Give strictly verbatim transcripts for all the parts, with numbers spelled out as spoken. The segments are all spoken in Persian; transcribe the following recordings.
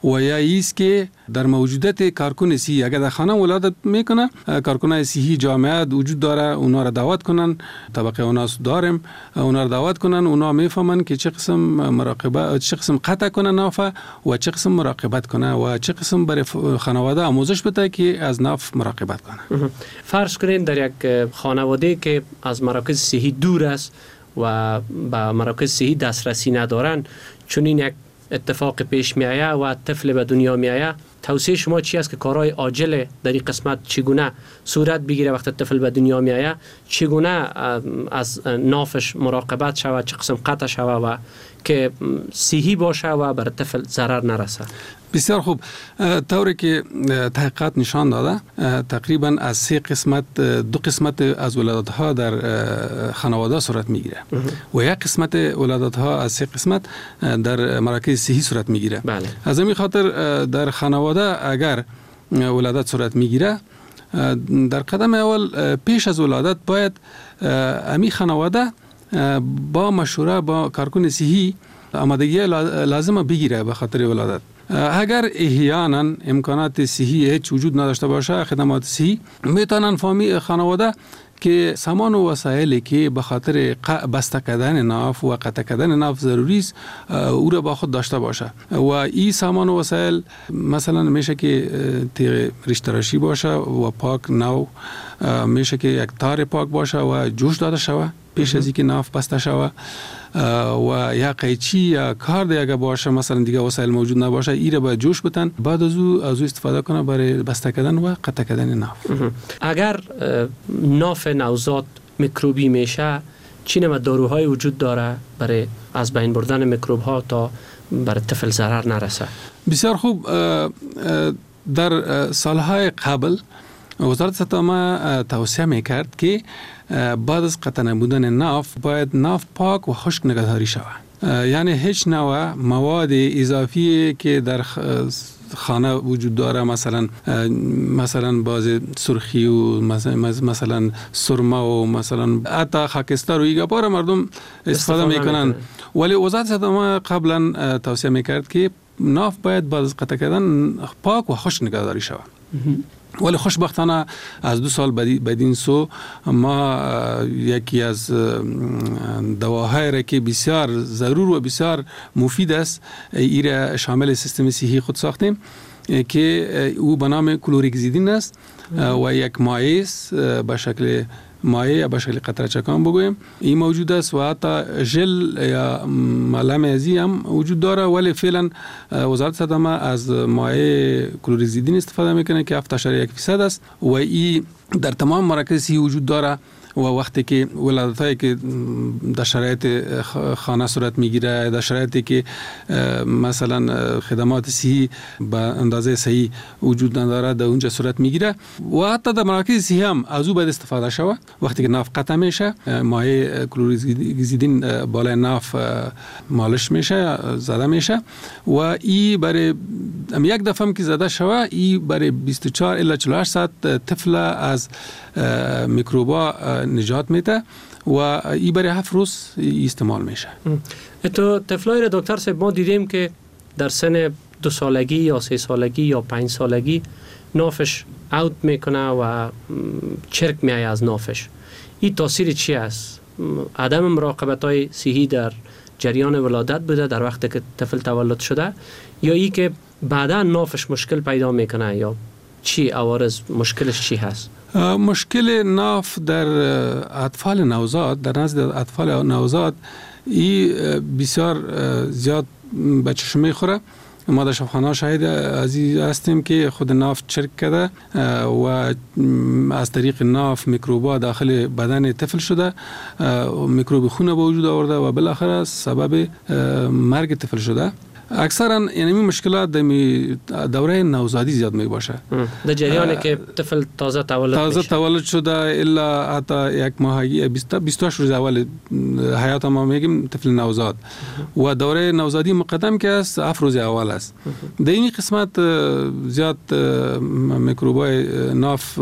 و یا ایست که در موجودیت کارکن صحی اگر در خانه ولادت میکنه، کارکنای صحی جامعه وجود داره، اونا را دعوت کنن، طبقه اونا داریم، اونا را دعوت کنن، اونا میفهمن که چه قسم مراقبه، چه قسم قطع کنه ناف و چه قسم مراقبت کنه و چه قسم برای خانواده آموزش بده که از ناف مراقبت کنه. فرض کنین در یک خانواده که از مراکز صحی دور است و با مراکز صحی دسترسی ندارن، چون این یک اتفاق پیش می آید و طفل به دنیا می آید، توصیه شما چی است که کارهای عاجل در این قسمت چگونه صورت بگیره وقت طفل به دنیا می آید، چگونه از نافش مراقبت شود، چه قسم قطع شود و که صحی باشه و بر طفل ضرر نرسه؟ بسیار خوب. طوری که تحقیقات نشان داده تقریبا از سه قسمت دو قسمت از ولادت ها در خانواده صورت میگیره و یک قسمت ولادت ها از سه قسمت در مراکز صحی صورت میگیره. بله. از همین خاطر در خانواده اگر ولادت صورت میگیره، در قدم اول پیش از ولادت باید امی خانواده با مشوره با کارکن صحی آمادگی لازم بگیره به خاطر ولادت. اگر احیانا امکانات صحی هیچ وجود نداشته باشه، خدمات صحی میتونن فامی خانواده که سامان و وسایلی که به خاطر بسته کردن ناف و قطع کردن ناف ضروری است او را با خود داشته باشه و این سامان و وسایل مثلا میشه که تیغ ریشتراشی باشه و پاک نو، میشه که یک تار پاک باشه و جوش داده شوه پیش از اینکه ناف بسته شوه و یا قیچی یا کارد اگه باشه مثلا دیگه وسایل موجود نباشه ایره باید جوش بتن، بعد از او از او استفاده کنه برای بسته کردن و قطع کردن ناف. اگر ناف نوزاد میکروبی میشه، چی نوع داروهای وجود داره برای از بین بردن میکروب ها تا برای طفل ضرر نرسه؟ بسیار خوب. در سالهای قبل وزارت صحت توصیه میکرد که بعد از قطع نبودن ناف باید ناف پاک و خشک نگهداری شود، یعنی هیچ نوع مواد اضافی که در خانه وجود داره، مثلا مثلا باز سرخی و مثلا مثلا سرمه و مثلا حتی خاکستر و ایگا بار مردم استفاده میکنن، ولی وزارت صحت قبلا توصیه میکرد که ناف باید بعد از قطع کردن پاک و خشک نگهداری شود. ولی خوشبختانه از دو سال بدین سو ما یکی از دواهایی را که بسیار ضرور و بسیار مفید است ایره شامل سیستم صحی خود ساختیم که او به نام کلوریکزیدین است و یک مایع است به شکل مایع یا به شکل قطره چکان بگویم این موجود است و حتی ژل یا ملم ازی هم وجود داره، ولی فعلا وزارت صحت از مایع کلوریکزیدین استفاده میکنه که هفت اشاریه یک درصد است و این در تمام مراکز صحی وجود داره و وقتی که ولادتایی که در شرایط خانه صورت میگیره، در شرایطی که مثلا خدمات صحی به اندازه صحیح وجود نداره در اونجا صورت میگیره و حتی در مراکز صحی هم از او باید استفاده شود. وقتی که ناف قطع میشه مایع کلوریکزیدین بالای ناف مالش میشه، زده میشه و این برای یک دفعه هم که زده شود این برای بیست و چهار الی چهل و هشت ساعت طفل از میکروبا نجات میده و این برای هفت روز استعمال میشه. تو طفلای را دکتر صاحب ما دیدیم که در سن دو سالگی یا سه سالگی یا پنج سالگی نافش اوت میکنه و چرک میایه از نافش. این تاثیر چی است؟ عدم مراقبت های صحی در جریان ولادت بوده در وقتی که طفل تولد شده یا ای که بعدا نافش مشکل پیدا میکنه یا چی عوارض مشکلش چی هست؟ مشکل ناف در اطفال نوزاد، در نزد اطفال نوزاد این بسیار زیاد به چشم میخوره. ما در شفاخانه شاهد از این هستیم که خود ناف چرک کرده و از طریق ناف میکروبا داخل بدن طفل شده، میکروب خون به وجود آورده و بالاخره سبب مرگ طفل شده. اکثرا یعنی مشکلات در دوره نوزادی زیاد می باشه، در جریانی که طفل تازه تولد تازه میشه. تولد شده الا حتی یک ماهگی بیست بیست و هشت روز اول حیات ما میگیم طفل نوزاد و دوره نوزادی مقدم که است هفت روز اول است. در این قسمت زیاد میکروبای ناف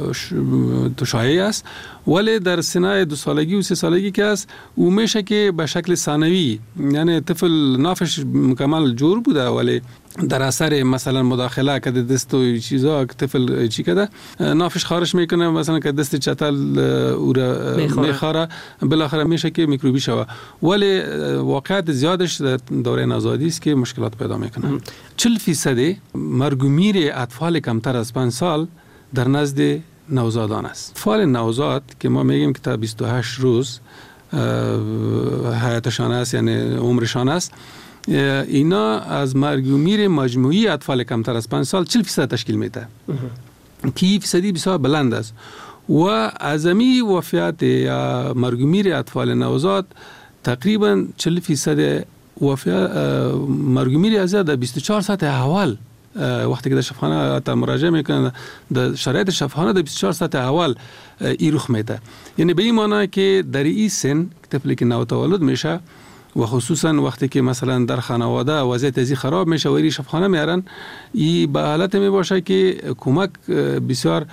شایع است، ولی در سنای دو سالگی و سه سالگی که است او میشه که به شکل ثانوی، یعنی طفل نافش مکمل کمال جور بوده، ولی در اثر مثلا مداخله که دست و چیزا که طفل چی کده نافش خارش میکنه، مثلا که دست چتل او را میخوره، بالاخره میشه که میکروبی شوه. ولی واقعیت زیادش در دوره نوزادی است که مشکلات پیدا میکنه. چهل فیصد مرگ و میر اطفال کمتر از پنج سال در نزد نوزادان است. اطفال نوزاد که ما میگیم که تا بیست و هشت روز حیاتشان است، یعنی عمرشان است، اینا از مرگ و میر مجموعی اطفال کمتر از پنج سال چهل فیصد تشکیل میده که فیصدی بسیار بلند است. و ازمی وفیات یا مرگ و میر اطفال نوزاد تقریبا چهل فیصد وفیات مرگ و میر از در بیست و چهار ساعت اول وقتی که در شفاخانه تا مراجعه میکنن در شرایط شفاخانه در بیست و چهار ساعت اول ای رخ میده. یعنی به این معنی که در این سن طفلی که نوتولد میشه و خصوصا وقتی که مثلا در خانواده وضعیت ازی خراب میشه و ایری شفاخانه میارن، این به حالت می باشه که کمک بسیار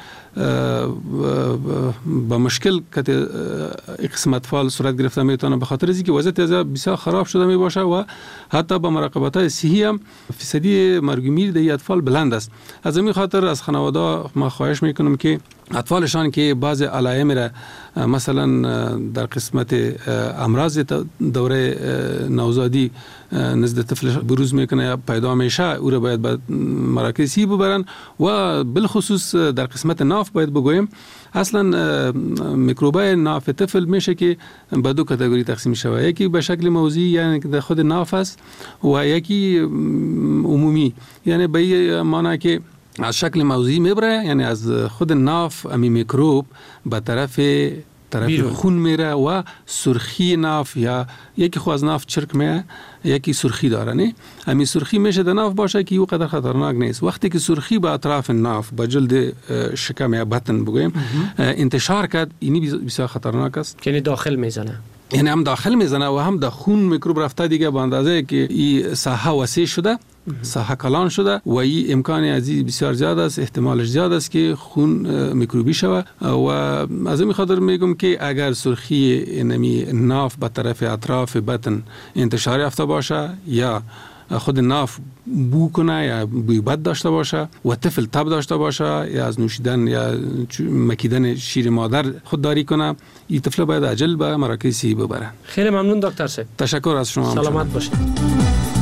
با مشکل که قسم اطفال صورت گرفته میتونه، به خاطر اینکه وضعیت ازی بسیار خراب شده می باشه و حتی با مراقبت های صحی هم فیصدی مرگ و میر در اطفال بلند است. از این خاطر از خانواده ما خواهش میکنم که اطفالشان که بعض علائم را مثلا در قسمت امراض دوره نوزادی نزد طفل بروز میکنه یا پیدا میشه، او را باید به مراکز صحی ببرن و بالخصوص در قسمت ناف باید بگویم اصلا میکروبای ناف طفل میشه که به دو کاتگوری تقسیم شده، یکی به شکل موضعی یعنی در خود ناف است و یکی عمومی، یعنی به این معنی که از شکل موضعی میبره، یعنی از خود ناف امی میکروب به طرف طرف بیرون خون میره و سرخی ناف یا یکی خو از ناف چرک میه، یکی سرخی داره. نه امی سرخی میشه در ناف باشه که او قدر خطرناک نیست. وقتی که سرخی به اطراف ناف به جلد شکم یا بطن بگویم انتشار کرد، اینی بسیار خطرناک است، یعنی داخل میزنه، یعنی هم داخل میزنه و هم در خون میکروب رفته دیگه به اندازه که این ساحه وسیع شده، ساحه کلان شده و این امکان ازی بسیار زیاد است، احتمالش زیاد است که خون میکروبی شود. و از این خاطر میگم که اگر سرخی نمی ناف به طرف اطراف بطن انتشار یافته باشه یا خود ناف بو کنه یا بوی بد داشته باشه و طفل تب داشته باشه یا از نوشیدن یا مکیدن شیر مادر خودداری کنه، این طفل باید عجل به مراکز صحی ببره. خیلی ممنون دکتر صاحب. تشکر از شما. سلامت باشید.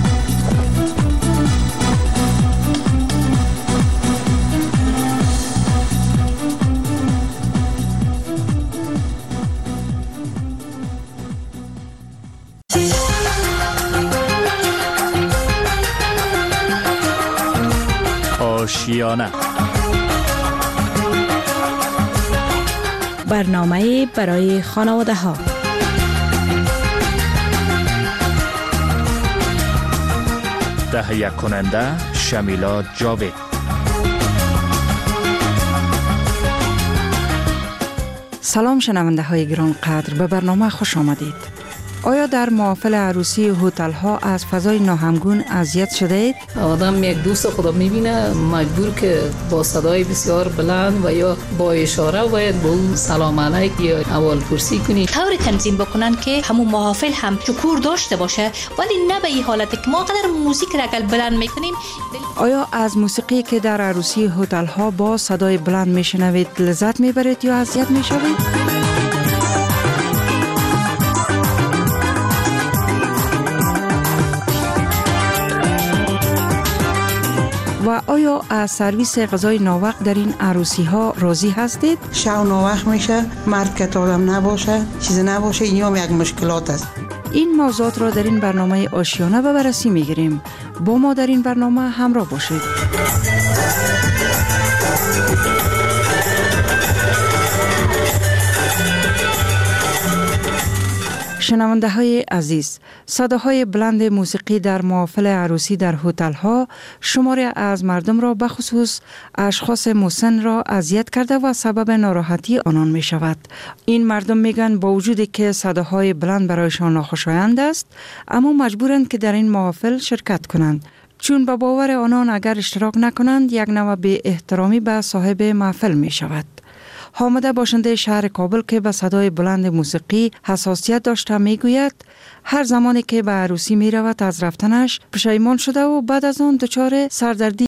آشیانه برنامه برای خانواده ها. تهیه کننده شمیلا جاوید. سلام شنونده های گران قدر، به برنامه خوش آمدید. آیا در محافل عروسی هتل ها از فضای ناهمگون اذیت شده اید؟ آدم یک دوست خدا میبینه مجبور که با صدای بسیار بلند و یا با اشاره باید با اون سلام علیک یا اول پرسی کنی. طور تنظیم بکنن که همون محافل هم شکور داشته باشه، ولی نه به این حالت که ما قدر موزیک را اگر بلند میکنیم. آیا از موسیقی که در عروسی هتل ها با صدای بلند میشنوید لذت میبرید یا اذیت میشوید؟ و آیا از سرویس غذای ناوقت در این عروسی ها راضی هستید؟ شو ناوقت میشه، مرد که آدم نباشه، چیز نباشه، این هم یک مشکلات است. این موضوعات را در این برنامه آشیانه به بررسی میگیریم. با ما در این برنامه همراه باشید. شنونده های عزیز، صداهای بلند موسیقی در محافل عروسی در هتل ها شماری از مردم را به خصوص اشخاص مسن را اذیت کرده و سبب ناراحتی آنان می شود. این مردم میگن با وجودی که صداهای بلند برایشان ناخوشایند است، اما مجبورند که در این محافل شرکت کنند، چون به باور آنان اگر اشتراک نکنند یک نوع بی احترامی به صاحب محفل می شود. حامده باشنده شهر کابل که به صدای بلند موسیقی حساسیت داشته میگوید هر زمانی که به عروسی می رود از رفتنش پشیمان شده و بعد از آن دچار سردردی